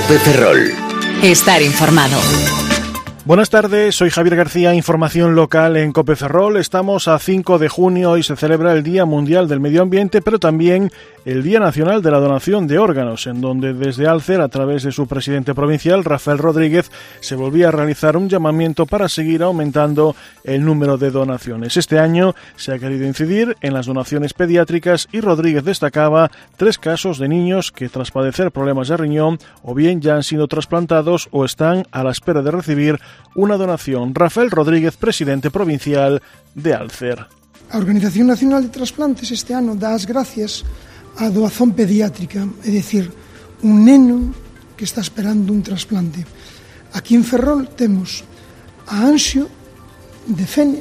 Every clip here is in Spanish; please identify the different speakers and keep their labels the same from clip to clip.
Speaker 1: Cope Ferrol.
Speaker 2: Estar informado.
Speaker 3: Buenas tardes, soy Javier García, información local en Cope Ferrol. Estamos a 5 de junio y se celebra el Día Mundial del Medio Ambiente, pero también el Día Nacional de la Donación de Órganos, en donde desde Alcer, a través de su presidente provincial, Rafael Rodríguez, se volvía a realizar un llamamiento para seguir aumentando el número de donaciones. Este año se ha querido incidir en las donaciones pediátricas y Rodríguez destacaba 3 casos de niños que tras padecer problemas de riñón o bien ya han sido trasplantados o están a la espera de recibir una donación. Rafael Rodríguez, presidente provincial de Alcer.
Speaker 4: A Organización Nacional de Trasplantes este ano dá as gracias á doazón pediátrica, é dicir, un neno que está esperando un trasplante. Aquí en Ferrol temos a Anxio de Fene,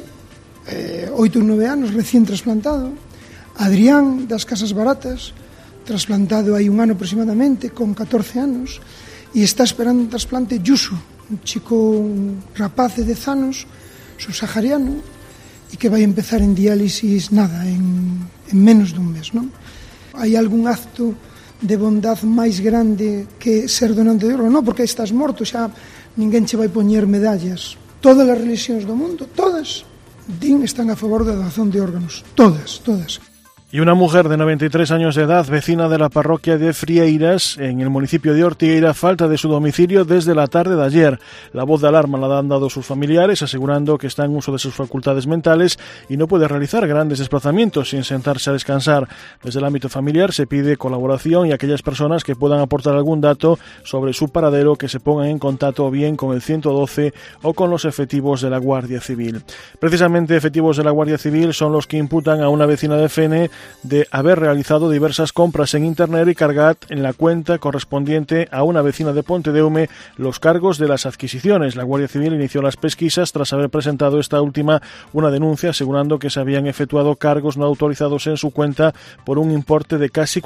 Speaker 4: 8 ou 9 anos, recién trasplantado, Adrián das Casas Baratas, trasplantado hai un ano aproximadamente, con 14 anos, e está esperando un trasplante Yusu, un chico, un rapaz de 10 anos, subsahariano, e que vai empezar en diálisis en menos dun mes, non? Hai algún acto de bondad máis grande que ser donante de órgano? Non, porque estás morto, xa ninguén che vai poñer medallas. Todas as religións do mundo, todas, están a favor da donación de órganos. Todas.
Speaker 3: Y una mujer de 93 años de edad, vecina de la parroquia de Frieiras, en el municipio de Ortigueira, falta de su domicilio desde la tarde de ayer. La voz de alarma la han dado sus familiares, asegurando que está en uso de sus facultades mentales y no puede realizar grandes desplazamientos sin sentarse a descansar. Desde el ámbito familiar se pide colaboración y aquellas personas que puedan aportar algún dato sobre su paradero que se pongan en contacto bien con el 112 o con los efectivos de la Guardia Civil. Precisamente efectivos de la Guardia Civil son los que imputan a una vecina de Fene de haber realizado diversas compras en Internet y cargar en la cuenta correspondiente a una vecina de Pontedeume los cargos de las adquisiciones. La Guardia Civil inició las pesquisas tras haber presentado esta última una denuncia asegurando que se habían efectuado cargos no autorizados en su cuenta por un importe de casi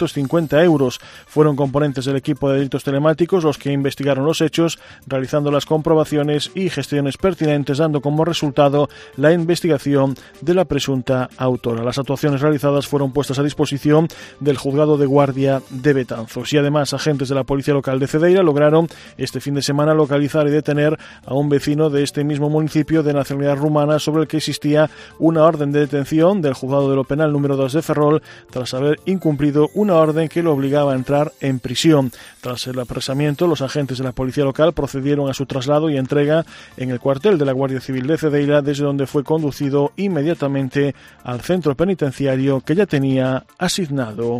Speaker 3: 450 euros. Fueron componentes del equipo de delitos telemáticos los que investigaron los hechos, realizando las comprobaciones y gestiones pertinentes, dando como resultado la investigación de la presunta autora. Las actuaciones realizadas fueron puestas a disposición del juzgado de guardia de Betanzos y además agentes de la policía local de Cedeira lograron este fin de semana localizar y detener a un vecino de este mismo municipio de nacionalidad rumana sobre el que existía una orden de detención del juzgado de lo penal número 2 de Ferrol tras haber incumplido una orden que lo obligaba a entrar en prisión. Tras el apresamiento, los agentes de la policía local procedieron a su traslado y entrega en el cuartel de la Guardia Civil de Cedeira, desde donde fue conducido inmediatamente al centro penitenciario que ya tenía asignado.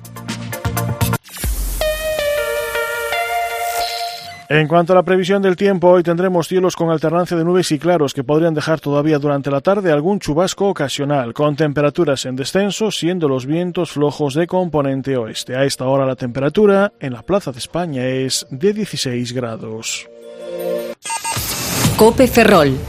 Speaker 3: En cuanto a la previsión del tiempo, hoy tendremos cielos con alternancia de nubes y claros que podrían dejar todavía durante la tarde algún chubasco ocasional, con temperaturas en descenso, siendo los vientos flojos de componente oeste. A esta hora la temperatura en la Plaza de España es de 16 grados.
Speaker 2: Cope Ferrol.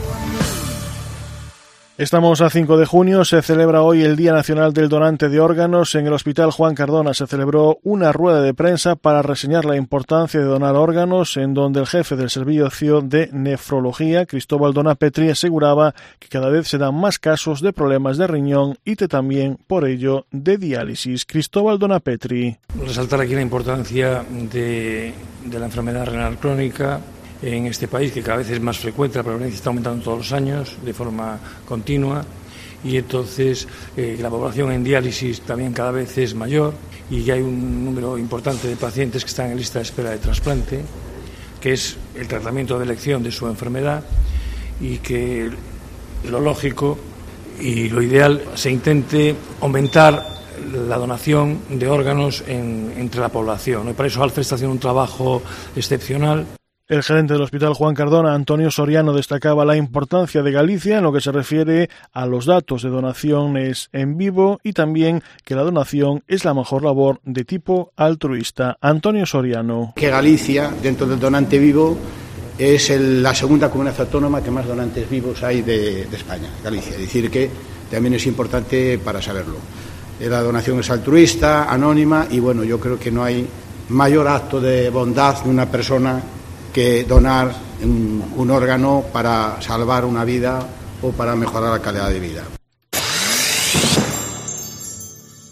Speaker 3: Estamos a 5 de junio, se celebra hoy el Día Nacional del Donante de Órganos. En el Hospital Juan Cardona se celebró una rueda de prensa para reseñar la importancia de donar órganos, en donde el jefe del Servicio de Nefrología, Cristóbal Donapetri, aseguraba que cada vez se dan más casos de problemas de riñón y también, por ello, de diálisis. Cristóbal Donapetri.
Speaker 5: Resaltar aquí la importancia de la enfermedad renal crónica en este país, que cada vez es más frecuente, la prevalencia está aumentando todos los años de forma continua y entonces la población en diálisis también cada vez es mayor y ya hay un número importante de pacientes que están en lista de espera de trasplante, que es el tratamiento de elección de su enfermedad y que lo lógico y lo ideal se intente aumentar la donación de órganos entre la población, ¿no? Y para eso Alcer está haciendo un trabajo excepcional.
Speaker 3: El gerente del Hospital Juan Cardona, Antonio Soriano, destacaba la importancia de Galicia en lo que se refiere a los datos de donaciones en vivo y también que la donación es la mejor labor de tipo altruista. Antonio Soriano.
Speaker 6: Que Galicia, dentro del donante vivo, es la segunda comunidad autónoma que más donantes vivos hay de España, Galicia. Es decir, que también es importante para saberlo. La donación es altruista, anónima y bueno, yo creo que no hay mayor acto de bondad de una persona que donar un órgano para salvar una vida o para mejorar la calidad de vida.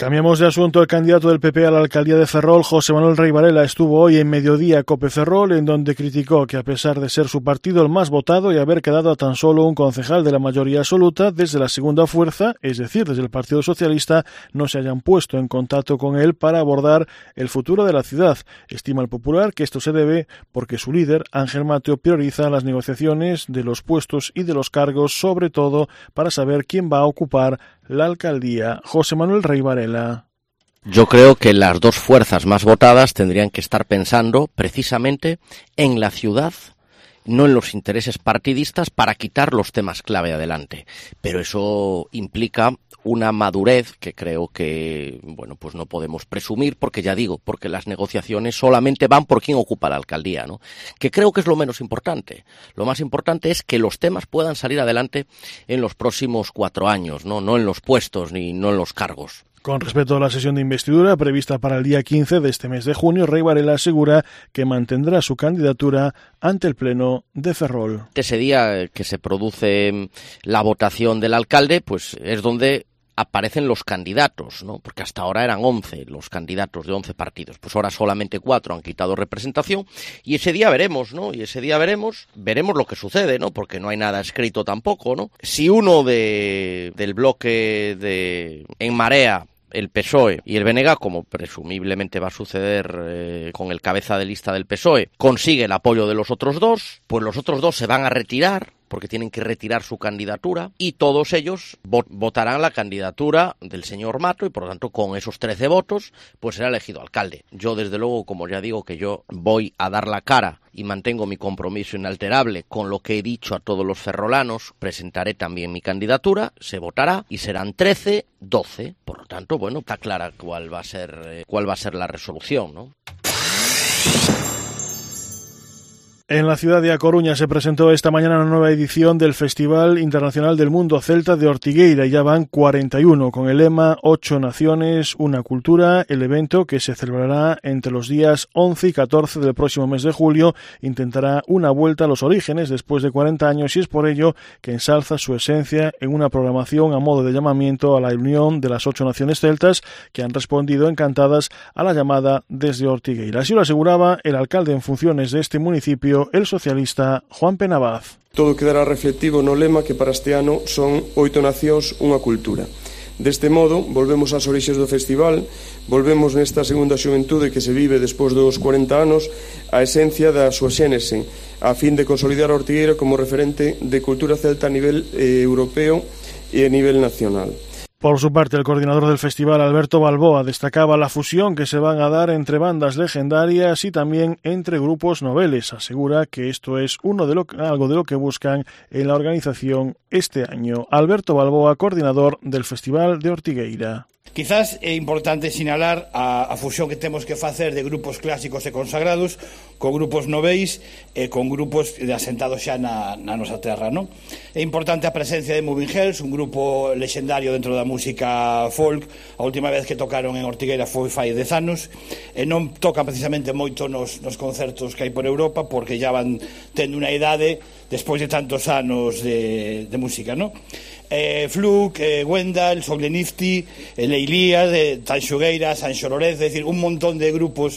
Speaker 3: Cambiamos de asunto. El candidato del PP a la alcaldía de Ferrol, José Manuel Rey Varela, estuvo hoy en Mediodía Cope Ferrol, en donde criticó que, a pesar de ser su partido el más votado y haber quedado a tan solo un concejal de la mayoría absoluta, desde la segunda fuerza, es decir, desde el Partido Socialista, no se hayan puesto en contacto con él para abordar el futuro de la ciudad. Estima el Popular que esto se debe porque su líder, Ángel Mateo, prioriza las negociaciones de los puestos y de los cargos, sobre todo para saber quién va a ocupar la alcaldía. José Manuel Rey Varela.
Speaker 1: Yo creo que las dos fuerzas más votadas tendrían que estar pensando precisamente en la ciudad, no en los intereses partidistas, para quitar los temas clave adelante. Pero eso implica una madurez que creo que, bueno, pues no podemos presumir, porque ya digo, porque las negociaciones solamente van por quien ocupa la alcaldía, ¿no? Que creo que es lo menos importante. Lo más importante es que los temas puedan salir adelante en los próximos 4 años, ¿no? No en los puestos ni no en los cargos.
Speaker 3: Con respecto a la sesión de investidura prevista para el día 15 de este mes de junio, Rey Varela asegura que mantendrá su candidatura ante el Pleno de Ferrol.
Speaker 1: Ese día que se produce la votación del alcalde, pues es donde aparecen los candidatos, ¿no? Porque hasta ahora eran 11 los candidatos de 11 partidos. Pues ahora solamente 4 han quitado representación y ese día veremos, ¿no? Y ese día veremos lo que sucede, ¿no? Porque no hay nada escrito tampoco, ¿no? Si uno del bloque de En Marea, el PSOE y el BNG, como presumiblemente va a suceder con el cabeza de lista del PSOE, consigue el apoyo de los otros dos, pues los otros dos se van a retirar, porque tienen que retirar su candidatura, y todos ellos votarán la candidatura del señor Mato, y por lo tanto con esos 13 votos pues será elegido alcalde. Yo desde luego, como ya digo, que yo voy a dar la cara y mantengo mi compromiso inalterable con lo que he dicho a todos los ferrolanos, presentaré también mi candidatura, se votará y serán 13, 12, por lo tanto, bueno, está clara cuál va a ser la resolución, ¿no?
Speaker 3: En la ciudad de A Coruña se presentó esta mañana una nueva edición del Festival Internacional del Mundo Celta de Ortigueira. Ya van 41, con el lema 8 naciones, una cultura. El evento, que se celebrará entre los días 11 y 14 del próximo mes de julio, intentará una vuelta a los orígenes después de 40 años, y es por ello que ensalza su esencia en una programación a modo de llamamiento a la unión de las 8 naciones celtas, que han respondido encantadas a la llamada desde Ortigueira. Así lo aseguraba el alcalde en funciones de este municipio, el socialista Juan Penabaz.
Speaker 2: Todo quedará reflectivo no lema que para este ano son 8 nacións, unha cultura. Deste modo, volvemos ás orixes do festival, volvemos nesta segunda xuventude que se vive despois dos 40 anos a esencia da súa xénese, a fin de consolidar a Ortigueira como referente de cultura celta a nivel europeo e a nivel nacional.
Speaker 3: Por su parte, el coordinador del festival, Alberto Balboa, destacaba la fusión que se van a dar entre bandas legendarias y también entre grupos noveles. Asegura que esto es algo de lo que buscan en la organización este año. Alberto Balboa, coordinador del Festival de Ortigueira.
Speaker 7: Quizás é importante sinalar a fusión que temos que facer de grupos clásicos e consagrados con grupos noveis e con grupos asentados xa na nosa terra, non? É importante a presencia de Moving Hells, un grupo lexendario dentro da música folk. A última vez que tocaron en Ortigueira foi fai 10 anos e non tocan precisamente moito nos concertos que hai por Europa, porque já van tendo unha idade despois de tantos anos de música, non? Fluke, Wendell, Sogle Nifty, Leilía, Tanxugueira, San Xororez, é dicir, un montón de grupos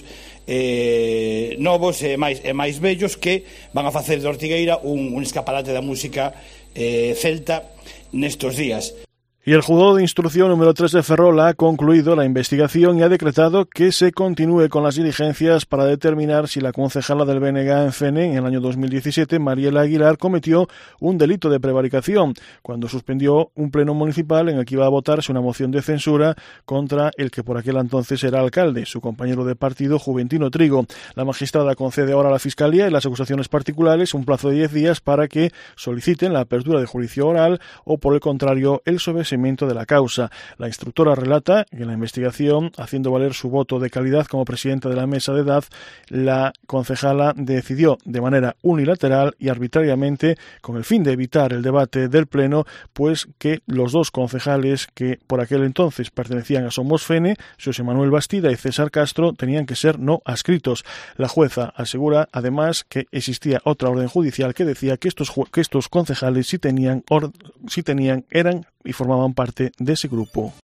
Speaker 7: novos e máis bellos que van a facer de Ortigueira un escaparate da música celta nestos días.
Speaker 3: Y el juzgado de instrucción número 3 de Ferrol ha concluido la investigación y ha decretado que se continúe con las diligencias para determinar si la concejala del BNG en Fene en el año 2017, Mariela Aguilar, cometió un delito de prevaricación cuando suspendió un pleno municipal en el que iba a votarse una moción de censura contra el que por aquel entonces era alcalde, su compañero de partido, Juventino Trigo. La magistrada concede ahora a la Fiscalía y las acusaciones particulares un plazo de 10 días para que soliciten la apertura de juicio oral o, por el contrario, el sobreseimiento de la causa. La instructora relata que en la investigación, haciendo valer su voto de calidad como presidenta de la mesa de edad, la concejala decidió de manera unilateral y arbitrariamente, con el fin de evitar el debate del pleno, pues que los dos concejales que por aquel entonces pertenecían a Somos Fene, José Manuel Bastida y César Castro, tenían que ser no adscritos. La jueza asegura además que existía otra orden judicial que decía que estos concejales si tenían eran y formaban parte de ese grupo.